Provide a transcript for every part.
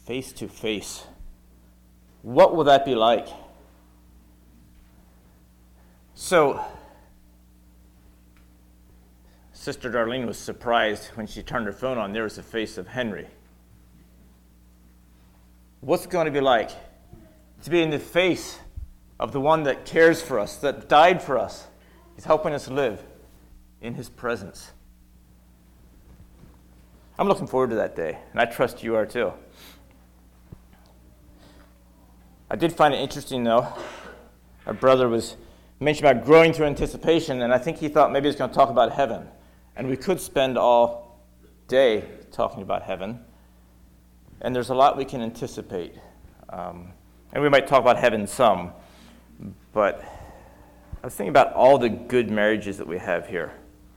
face to face. What will that be like? So, Sister Darlene was surprised when she turned her phone on. There was the face of Henry. What's it going to be like to be in the face of the one that cares for us, that died for us? He's helping us live in his presence. I'm looking forward to that day, and I trust you are too. I did find it interesting, though. Our brother was mentioning about growing through anticipation, and I think he thought maybe he was going to talk about heaven. And we could spend all day talking about heaven. And there's a lot we can anticipate. And we might talk about heaven some. But I was thinking about all the good marriages that we have here.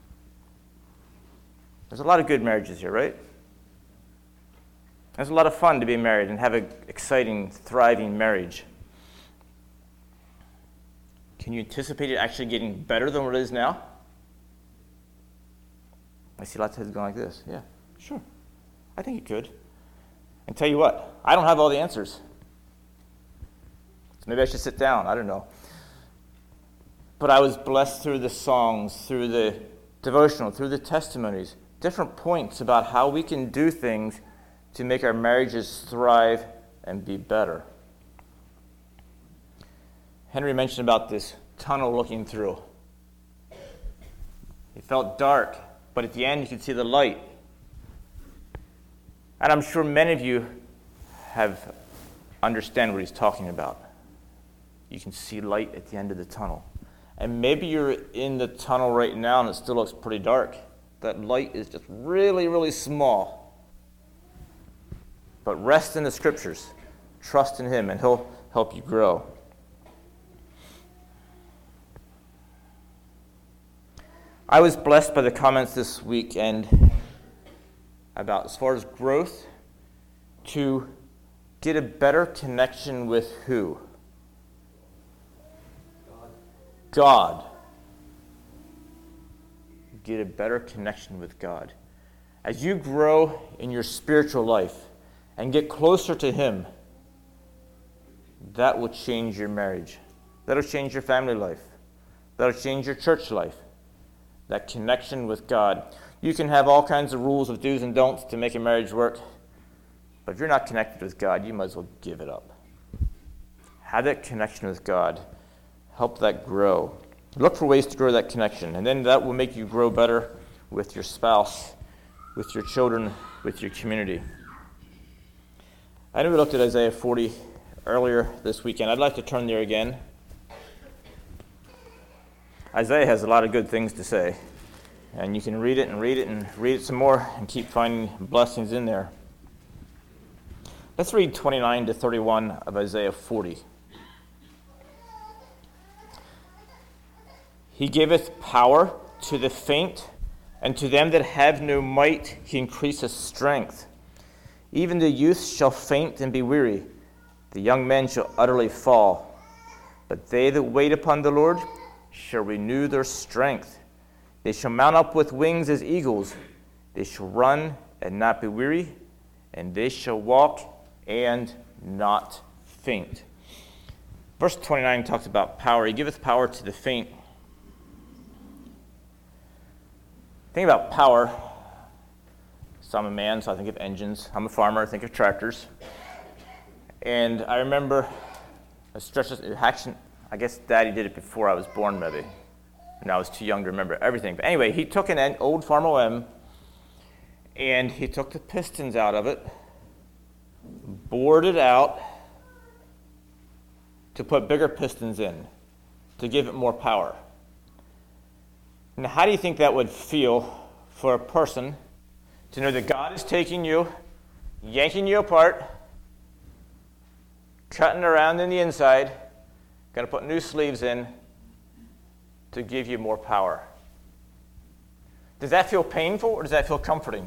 There's a lot of good marriages here, right? It's a lot of fun to be married and have an exciting, thriving marriage. Can you anticipate it actually getting better than what it is now? I see lots of heads going like this. Yeah, sure. I think it could. And tell you what, I don't have all the answers. So maybe I should sit down. I don't know. But I was blessed through the songs, through the devotional, through the testimonies, different points about how we can do things to make our marriages thrive and be better. Henry mentioned about this tunnel looking through. It felt dark, but at the end you could see the light. And I'm sure many of you have understand what he's talking about. You can see light at the end of the tunnel. And maybe you're in the tunnel right now and it still looks pretty dark. That light is just really, really small. But rest in the scriptures. Trust in him and he'll help you grow. I was blessed by the comments this weekend about, as far as growth, to get a better connection with who? God. Get a better connection with God. As you grow in your spiritual life and get closer to him, that will change your marriage. That'll change your family life. That'll change your church life. That connection with God. You can have all kinds of rules of do's and don'ts to make a marriage work, but if you're not connected with God, you might as well give it up. Have that connection with God. Help that grow. Look for ways to grow that connection, and then that will make you grow better with your spouse, with your children, with your community. I know we looked at Isaiah 40 earlier this weekend. I'd like to turn there again. Isaiah has a lot of good things to say, and you can read it and read it and read it some more and keep finding blessings in there. Let's read 29 to 31 of Isaiah 40. He giveth power to the faint, and to them that have no might he increaseth strength. Even the youth shall faint and be weary, the young men shall utterly fall. But they that wait upon the Lord shall renew their strength. They shall mount up with wings as eagles. They shall run and not be weary, and they shall walk and not faint. Verse 29 talks about power. He giveth power to the faint. Think about power. So I'm a man, so I think of engines. I'm a farmer, I think of tractors. And I remember a stretch of action. I guess Daddy did it before I was born, maybe. And I was too young to remember everything. But anyway, he took an old Farm OM, and he took the pistons out of it, bored it out to put bigger pistons in, to give it more power. Now, how do you think that would feel for a person to know that God is taking you, yanking you apart, cutting around in the inside, going to put new sleeves in to give you more power? Does that feel painful or does that feel comforting?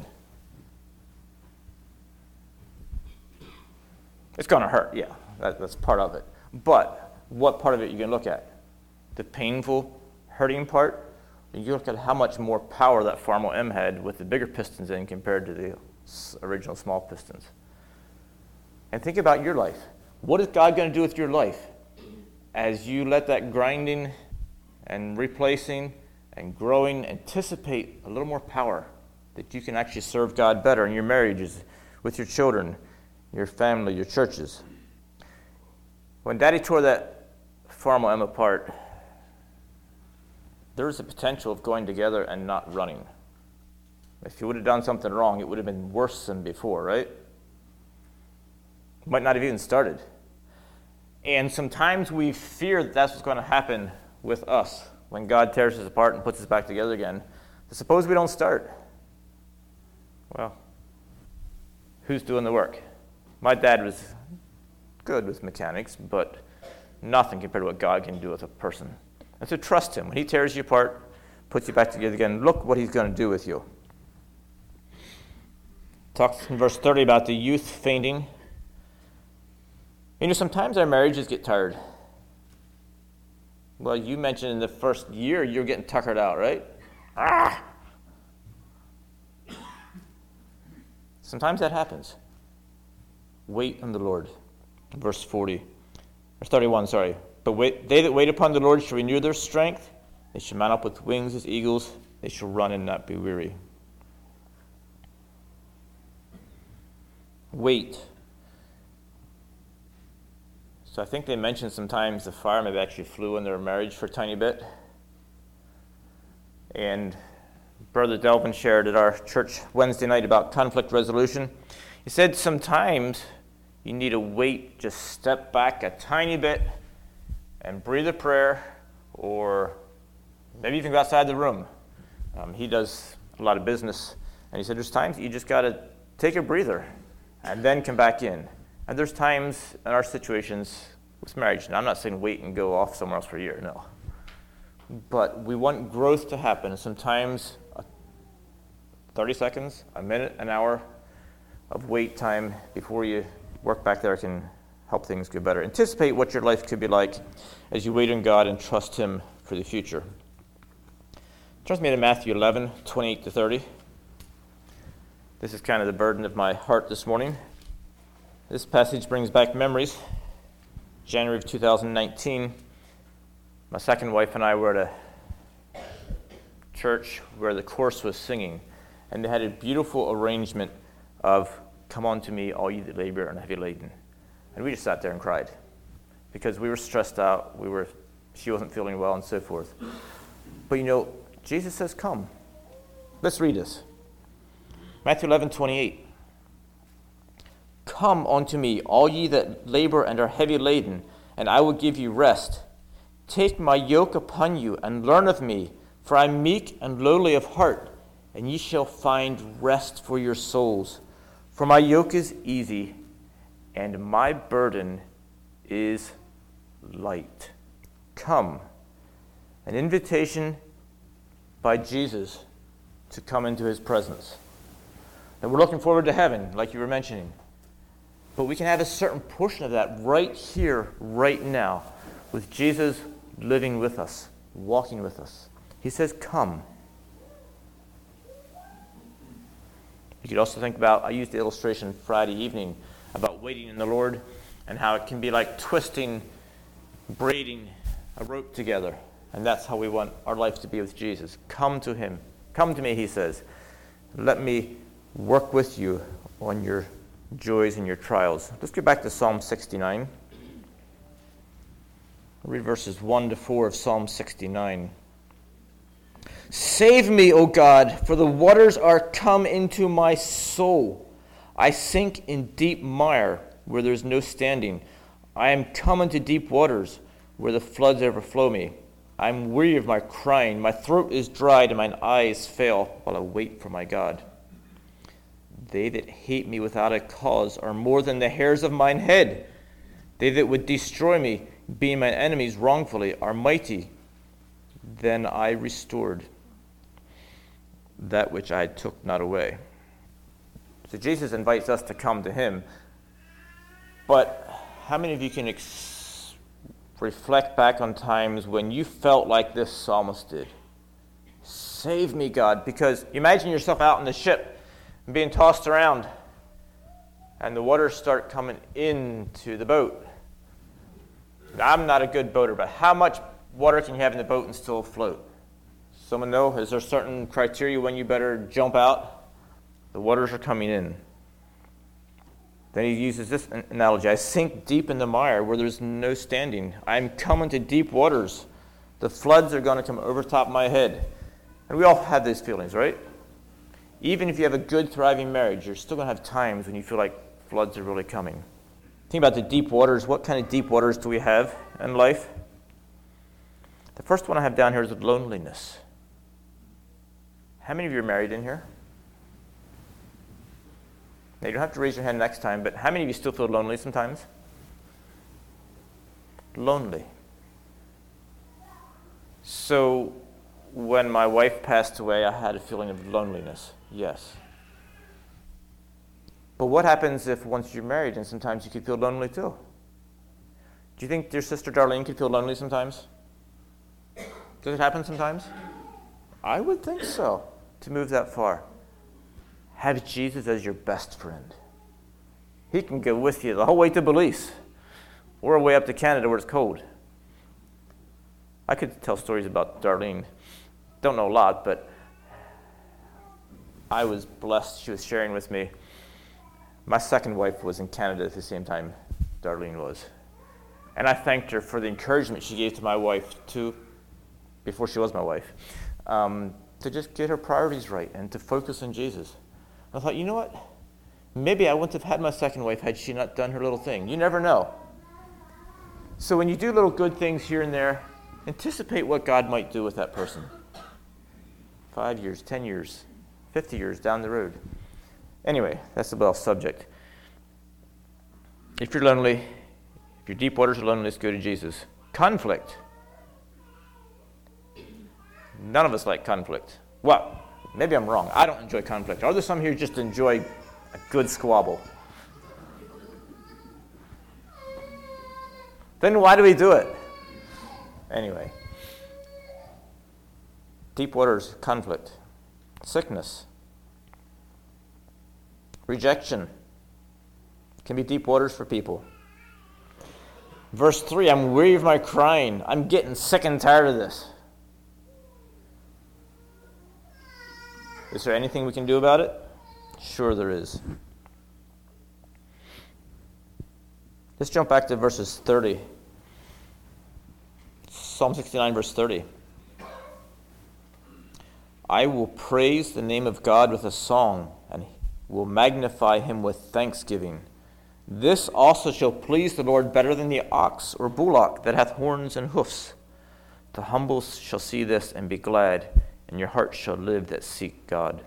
It's going to hurt, yeah. That's part of it. But what part of it are you going to look at? The painful, hurting part? You look at how much more power that Farm OM had with the bigger pistons in compared to the original small pistons. And think about your life. What is God going to do with your life as you let that grinding and replacing and growing anticipate a little more power that you can actually serve God better in your marriages, with your children, your family, your churches? When Daddy tore that farm of Em apart, there was the potential of going together and not running. If you would have done something wrong, it would have been worse than before, right? Might not have even started. And sometimes we fear that that's what's going to happen with us when God tears us apart and puts us back together again. But suppose we don't start. Well, who's doing the work? My dad was good with mechanics, but nothing compared to what God can do with a person. And so trust him. When he tears you apart, puts you back together again, look what he's going to do with you. Talks in verse 30 about the youth fainting. You know, sometimes our marriages get tired. Well, you mentioned in the first year you're getting tuckered out, right? Sometimes that happens. Wait on the Lord. Verse 31. But they that wait upon the Lord shall renew their strength. They shall mount up with wings as eagles. They shall run and not be weary. Wait. So I think they mentioned sometimes the fire maybe actually flew in their marriage for a tiny bit. And Brother Delvin shared at our church Wednesday night about conflict resolution. He said sometimes you need to wait, just step back a tiny bit and breathe a prayer, or maybe even go outside the room. He does a lot of business, and he said there's times you just got to take a breather and then come back in. And there's times in our situations with marriage, and I'm not saying wait and go off somewhere else for a year, no. But we want growth to happen, and sometimes 30 seconds, a minute, an hour of wait time before you work back there can help things get better. Anticipate what your life could be like as you wait on God and trust him for the future. Turn with me to Matthew 11, 28 to 30. This is kind of the burden of my heart this morning. This passage brings back memories. January of 2019, my second wife and I were at a church where the chorus was singing, and they had a beautiful arrangement of "Come unto me, all ye that labor and are heavy laden." And we just sat there and cried because we were stressed out. She wasn't feeling well and so forth. But you know, Jesus says, come. Let's read this. Matthew 11, 28. Come unto me, all ye that labor and are heavy laden, and I will give you rest. Take my yoke upon you, and learn of me, for I am meek and lowly of heart, and ye shall find rest for your souls. For my yoke is easy, and my burden is light. Come. An invitation by Jesus to come into his presence. And we're looking forward to heaven, like you were mentioning. But we can have a certain portion of that right here, right now, with Jesus living with us, walking with us. He says, come. You could also think about, I used the illustration Friday evening about waiting in the Lord and how it can be like braiding a rope together. And that's how we want our life to be with Jesus. Come to him. Come to me, he says. Let me work with you on your joys and your trials. Let's get back to Psalm 69. I'll read verses 1 to 4 of Psalm 69. Save me, O God, for the waters are come into my soul. I sink in deep mire where there is no standing. I am come into deep waters where the floods overflow me. I am weary of my crying. My throat is dried and mine eyes fail while I wait for my God. They that hate me without a cause are more than the hairs of mine head. They that would destroy me, being mine enemies wrongfully, are mighty. Then I restored that which I took not away. So Jesus invites us to come to him. But how many of you can reflect back on times when you felt like this psalmist did? Save me, God. Because imagine yourself out in the ship, being tossed around, and the waters start coming into the boat. I'm not a good boater, but how much water can you have in the boat and still afloat? Someone know? Is there certain criteria when you better jump out? The waters are coming in. Then he uses this analogy. I sink deep in the mire where there's no standing. I'm coming to deep waters. The floods are going to come over top of my head. And we all have these feelings, right? Even if you have a good, thriving marriage, you're still going to have times when you feel like floods are really coming. Think about the deep waters. What kind of deep waters do we have in life? The first one I have down here is loneliness. How many of you are married in here? Now, you don't have to raise your hand next time, but how many of you still feel lonely sometimes? Lonely. So, when my wife passed away, I had a feeling of loneliness. Yes. But what happens if once you're married and sometimes you could feel lonely too? Do you think your sister Darlene could feel lonely sometimes? Does it happen sometimes? I would think so, to move that far. Have Jesus as your best friend. He can go with you the whole way to Belize or way up to Canada where it's cold. I could tell stories about Darlene. Don't know a lot, but I was blessed. She was sharing with me. My second wife was in Canada at the same time Darlene was. And I thanked her for the encouragement she gave to my wife, before she was my wife, to just get her priorities right and to focus on Jesus. I thought, you know what? Maybe I wouldn't have had my second wife had she not done her little thing. You never know. So when you do little good things here and there, anticipate what God might do with that person. 5 years, 10 years, 50 years down the road. Anyway, that's the subject. If you're lonely, if you're deep waters of loneliness, go to Jesus. Conflict. None of us like conflict. Well, maybe I'm wrong. I don't enjoy conflict. Are there some here who just enjoy a good squabble? Then why do we do it? Anyway. Deep waters, conflict. Sickness. Rejection. Can be deep waters for people. Verse 3, I'm weary of my crying. I'm getting sick and tired of this. Is there anything we can do about it? Sure there is. Let's jump back to verses 30. Psalm 69, verse 30. I will praise the name of God with a song, and will magnify him with thanksgiving. This also shall please the Lord better than the ox or bullock that hath horns and hoofs. The humble shall see this and be glad, and your heart shall live that seek God.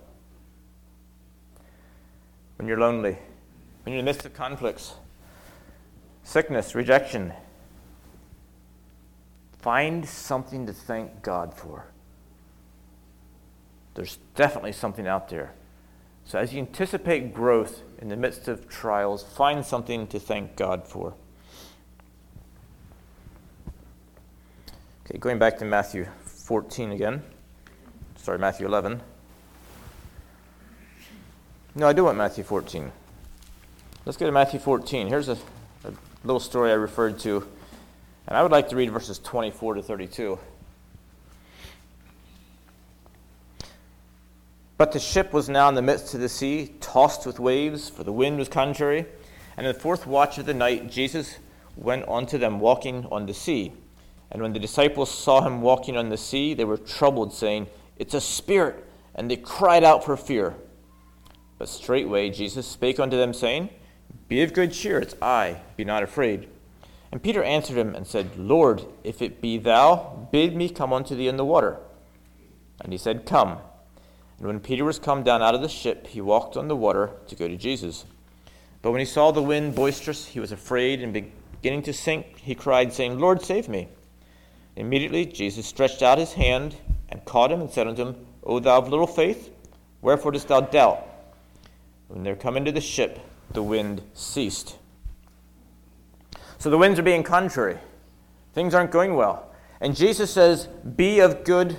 When you're lonely, when you're in the midst of conflicts, sickness, rejection, find something to thank God for. There's definitely something out there. So as you anticipate growth in the midst of trials, find something to thank God for. Okay, going back to Matthew 14 again. Sorry, Matthew 11. No, I do want Matthew 14. Let's go to Matthew 14. Here's a little story I referred to, and I would like to read verses 24 to 32. But the ship was now in the midst of the sea, tossed with waves, for the wind was contrary. And in the fourth watch of the night, Jesus went unto them walking on the sea. And when the disciples saw him walking on the sea, they were troubled, saying, It's a spirit. And they cried out for fear. But straightway Jesus spake unto them, saying, Be of good cheer, it's I, be not afraid. And Peter answered him and said, Lord, if it be thou, bid me come unto thee in the water. And he said, Come. And when Peter was come down out of the ship, he walked on the water to go to Jesus. But when he saw the wind boisterous, he was afraid, and beginning to sink, he cried, saying, Lord, save me. Immediately Jesus stretched out his hand and caught him and said unto him, O thou of little faith, wherefore dost thou doubt? When they were come into the ship, the wind ceased. So the winds are being contrary. Things aren't going well. And Jesus says, Be of good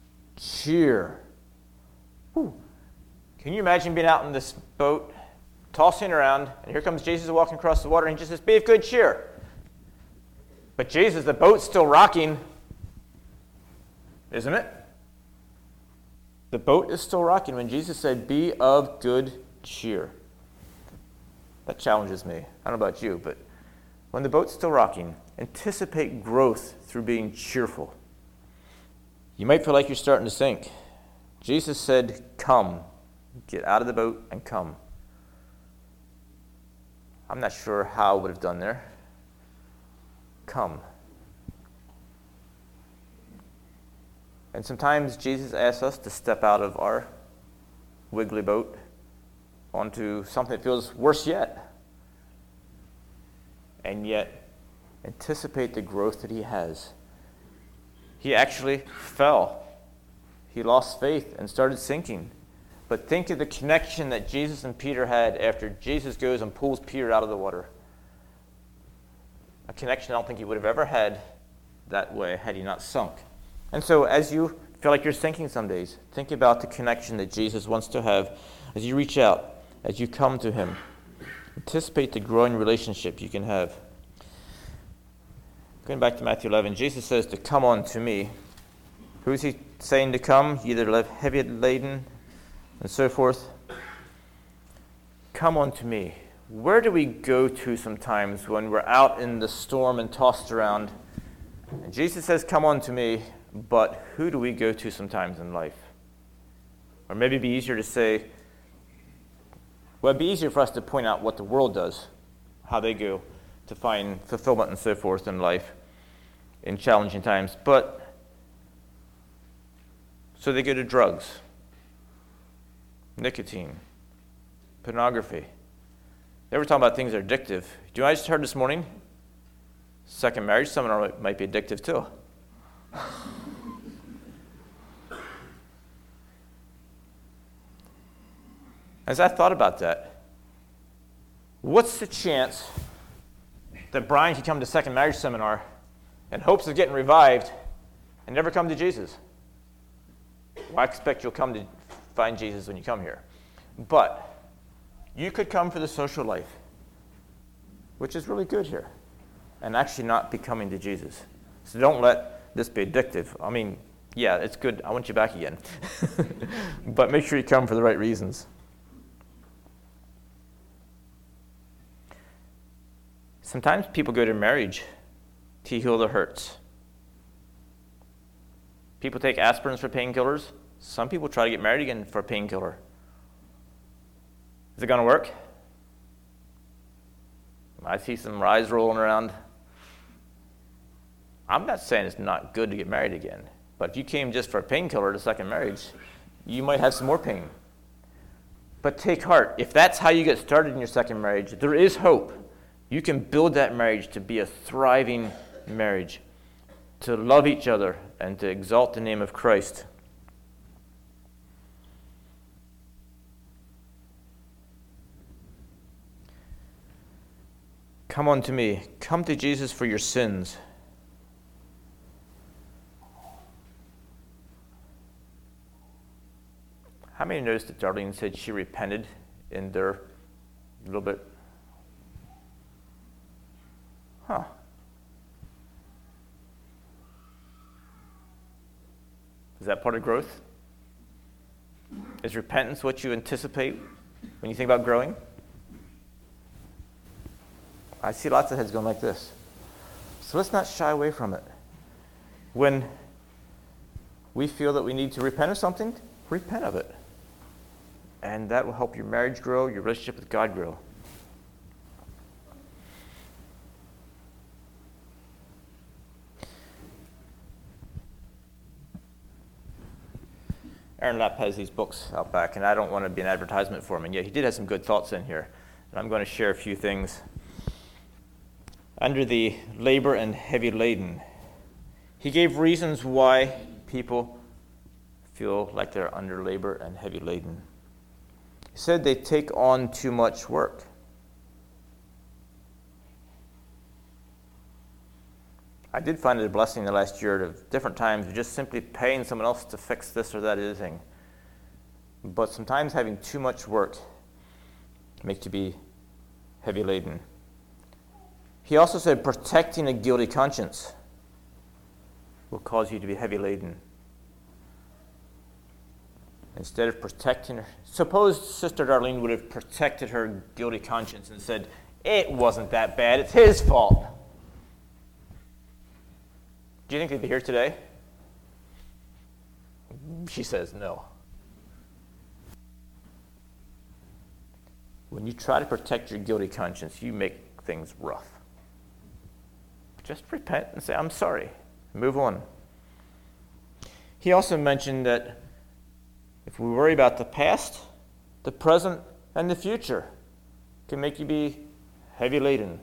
cheer. Whew. Can you imagine being out in this boat tossing around, and here comes Jesus walking across the water, and he just says, be of good cheer. But Jesus, the boat's still rocking, isn't it? The boat is still rocking when Jesus said, be of good cheer. That challenges me. I don't know about you, but when the boat's still rocking, anticipate growth through being cheerful. You might feel like you're starting to sink. Jesus said, come. Get out of the boat and come. I'm not sure how I would have done there. Come. And sometimes Jesus asks us to step out of our wiggly boat onto something that feels worse yet. And yet, anticipate the growth that he has. He actually fell. He lost faith and started sinking. But think of the connection that Jesus and Peter had after Jesus goes and pulls Peter out of the water. A connection I don't think he would have ever had that way had he not sunk. And so as you feel like you're sinking some days, think about the connection that Jesus wants to have as you reach out, as you come to him. Anticipate the growing relationship you can have. Going back to Matthew 11, Jesus says to come on to me. Who's he saying to come? Either heavy laden and so forth. Come on to me. Where do we go to sometimes when we're out in the storm and tossed around? And Jesus says, come on to me, but who do we go to sometimes in life? Or maybe it'd be easier to say, well, it'd be easier for us to point out what the world does, how they go to find fulfillment and so forth in life in challenging times. But so they go to drugs, nicotine, pornography. They were talking about things that are addictive. Do you know what I just heard this morning? Second marriage seminar might be addictive too. As I thought about that, what's the chance that Brian could come to second marriage seminar in hopes of getting revived and never come to Jesus? Well, I expect you'll come to find Jesus when you come here. But you could come for the social life, which is really good here, and actually not be coming to Jesus. So don't let this be addictive. I mean, yeah, it's good. I want you back again. But make sure you come for the right reasons. Sometimes people go to marriage to heal their hurts. People take aspirins for painkillers. Some people try to get married again for a painkiller. Is it going to work? I see some eyes rolling around. I'm not saying it's not good to get married again, but if you came just for a painkiller to second marriage, you might have some more pain. But take heart. If that's how you get started in your second marriage, there is hope. You can build that marriage to be a thriving marriage, to love each other and to exalt the name of Christ. Come unto me. Come to Jesus for your sins. How many noticed that Darlene said she repented in there a little bit? Huh. Is that part of growth? Is repentance what you anticipate when you think about growing? I see lots of heads going like this. So let's not shy away from it. When we feel that we need to repent of something, repent of it. And that will help your marriage grow, your relationship with God grow. Aaron Lapp has these books out back, and I don't want to be an advertisement for him, and yet he did have some good thoughts in here. And I'm going to share a few things. Under the labor and heavy laden, he gave reasons why people feel like they're under labor and heavy laden. He said they take on too much work. I did find it a blessing the last year of different times of just simply paying someone else to fix this or that other thing. But sometimes having too much work make you be heavy laden. He also said protecting a guilty conscience will cause you to be heavy laden. Instead of protecting her, suppose Sister Darlene would have protected her guilty conscience and said, it wasn't that bad, it's his fault. Do you think they'd be here today? She says no. When you try to protect your guilty conscience, you make things rough. Just repent and say, I'm sorry. Move on. He also mentioned that if we worry about the past, the present, and the future, it can make you be heavy laden.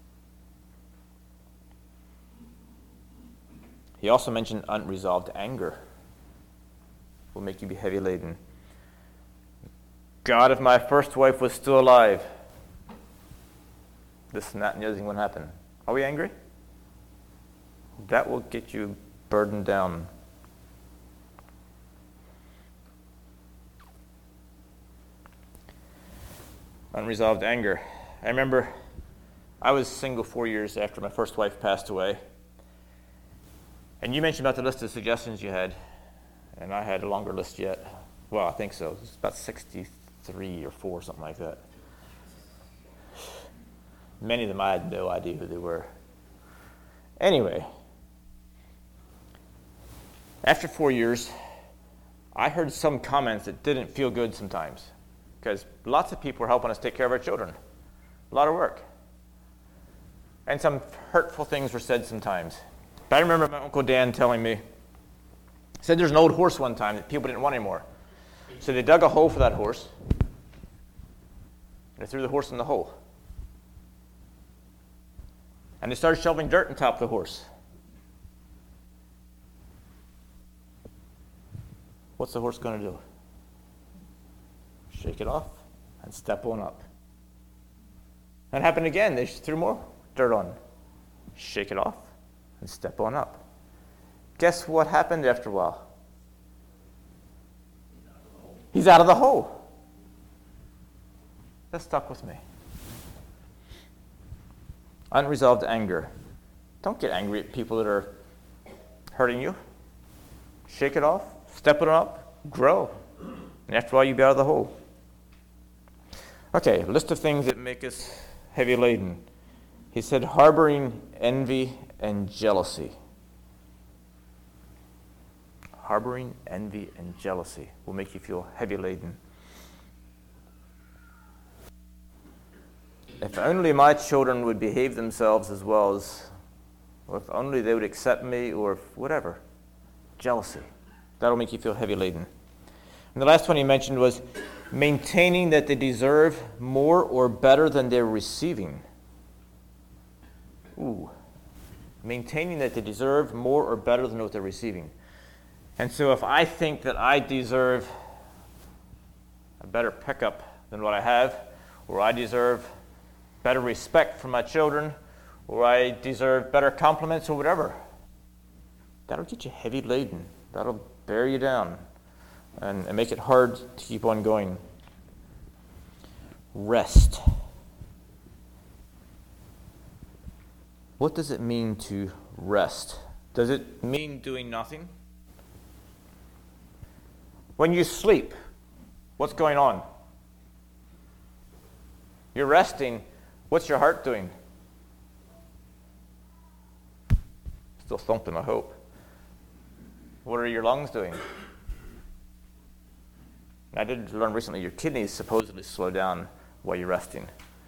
He also mentioned unresolved anger will make you be heavy laden. God, if my first wife was still alive, this and that and the other thing wouldn't happen. Are we angry? That will get you burdened down. Unresolved anger. I remember I was single 4 years after my first wife passed away. And you mentioned about the list of suggestions you had. And I had a longer list yet. Well, I think so. It's about 63 or 4, something like that. Many of them I had no idea who they were. Anyway, after 4 years, I heard some comments that didn't feel good sometimes. Because lots of people were helping us take care of our children. A lot of work. And some hurtful things were said sometimes. But I remember my Uncle Dan telling me, he said there's an old horse one time that people didn't want anymore. So they dug a hole for that horse, and they threw the horse in the hole. And they started shoveling dirt on top of the horse. What's the horse going to do? Shake it off and step on up. That happened again. They threw more dirt on. Shake it off and step on up. Guess what happened after a while? He's out of the hole. That stuck with me. Unresolved anger. Don't get angry at people that are hurting you. Shake it off, step it up, grow. And after a while, you'll be out of the hole. Okay, a list of things that make us heavy laden. He said harboring envy and jealousy. Harboring envy and jealousy will make you feel heavy laden. If only my children would behave themselves as well as, or if only they would accept me, or if whatever. Jealousy. That'll make you feel heavy laden. And the last one he mentioned was maintaining that they deserve more or better than they're receiving. Ooh. Maintaining that they deserve more or better than what they're receiving. And so if I think that I deserve a better pickup than what I have, or I deserve better respect from my children, or I deserve better compliments or whatever, that'll get you heavy laden. That'll bear you down and make it hard to keep on going. Rest. What does it mean to rest? Does it mean doing nothing? When you sleep, what's going on? You're resting. What's your heart doing? Still thumping, I hope. What are your lungs doing? I did learn recently your kidneys supposedly slow down while you're resting.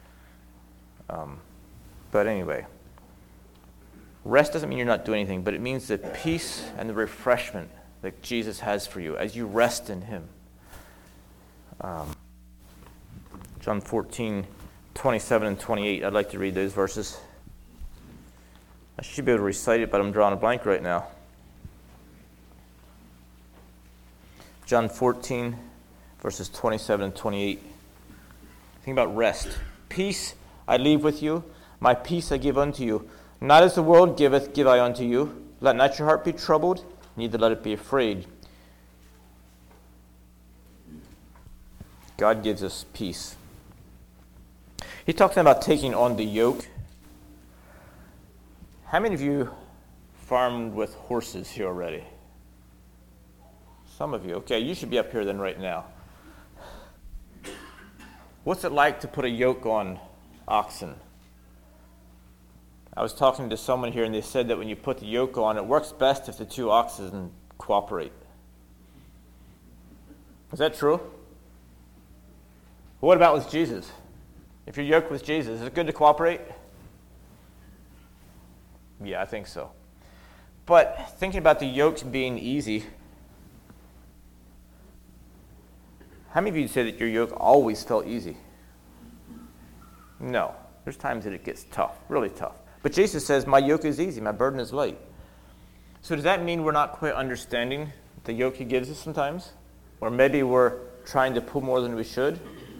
But anyway, rest doesn't mean you're not doing anything, but it means the peace and the refreshment that Jesus has for you as you rest in him. John 14, 27 and 28. I'd like to read those verses. I should be able to recite it, but I'm drawing a blank right now. John 14, verses 27 and 28. Think about rest. Peace I leave with you, my peace I give unto you. Not as the world giveth, give I unto you. Let not your heart be troubled, neither let it be afraid. God gives us peace. He talks about taking on the yoke. How many of you farmed with horses here already? Some of you. Okay, you should be up here then right now. What's it like to put a yoke on oxen? I was talking to someone here and they said that when you put the yoke on, it works best if the two oxen cooperate. Is that true? What about with Jesus? If you're yoked with Jesus, is it good to cooperate? Yeah, I think so. But thinking about the yoke being easy, how many of you say that your yoke always felt easy? No. There's times that it gets tough, really tough. But Jesus says, my yoke is easy, my burden is light. So does that mean we're not quite understanding the yoke he gives us sometimes? Or maybe we're trying to pull more than we should?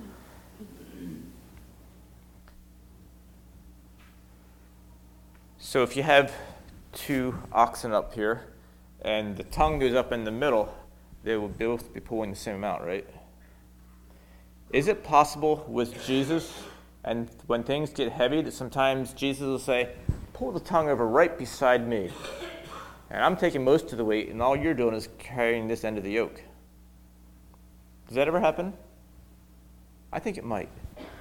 So if you have two oxen up here, and the tongue goes up in the middle, they will both be pulling the same amount, right? Is it possible with Jesus, and when things get heavy, that sometimes Jesus will say, pull the tongue over right beside me, and I'm taking most of the weight, and all you're doing is carrying this end of the yoke? Does that ever happen? I think it might.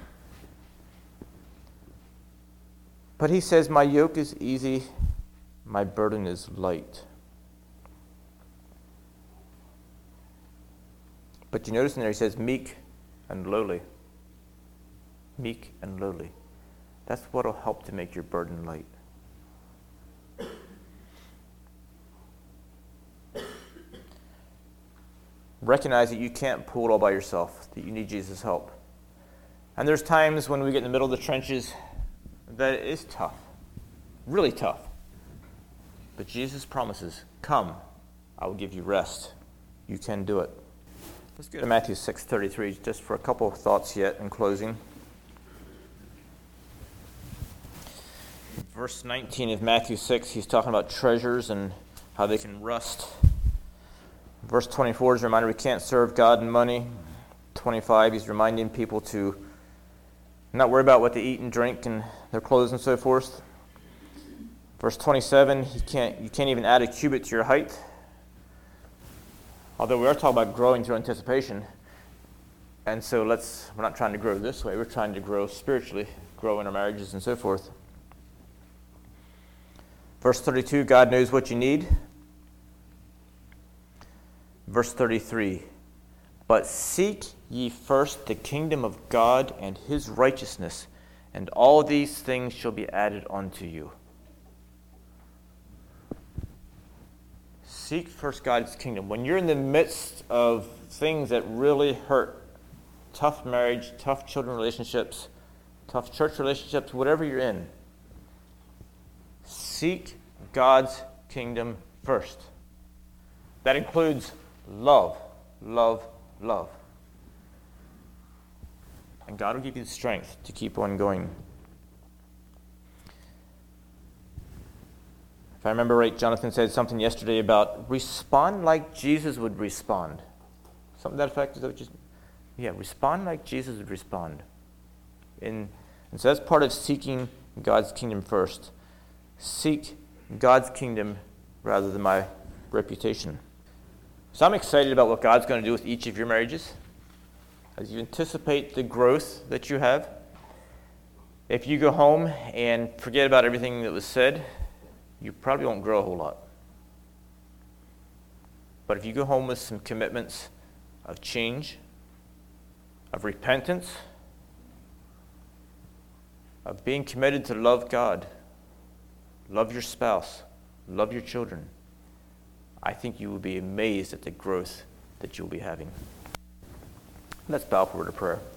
But he says, my yoke is easy, my burden is light. But you notice in there he says meek and lowly. Meek and lowly. That's what will help to make your burden light. Recognize that you can't pull it all by yourself, that you need Jesus' help. And there's times when we get in the middle of the trenches that it is tough, really tough. But Jesus promises, come, I will give you rest. You can do it. Let's go to Matthew 6:33 just for a couple of thoughts yet in closing. Verse 19 of Matthew 6, he's talking about treasures and how they can rust. Verse 24 is a reminder we can't serve God and money. 25, he's reminding people to not worry about what they eat and drink and their clothes and so forth. Verse 27, you can't even add a cubit to your height. Although we are talking about growing through anticipation. And so we're not trying to grow this way, we're trying to grow spiritually, grow in our marriages and so forth. Verse 32, God knows what you need. Verse 33, but seek ye first the kingdom of God and his righteousness, and all these things shall be added unto you. Seek first God's kingdom. When you're in the midst of things that really hurt, tough marriage, tough children relationships, tough church relationships, whatever you're in, seek God's kingdom first. That includes love, love, love. And God will give you the strength to keep on going. If I remember right, Jonathan said something yesterday about respond like Jesus would respond. Something to that effect? Is that what you... Yeah, respond like Jesus would respond. And so that's part of seeking God's kingdom first. Seek God's kingdom rather than my reputation. So I'm excited about what God's going to do with each of your marriages. As you anticipate the growth that you have, if you go home and forget about everything that was said, you probably won't grow a whole lot. But if you go home with some commitments of change, of repentance, of being committed to love God, love your spouse, love your children, I think you will be amazed at the growth that you'll be having. Let's bow for a word of prayer.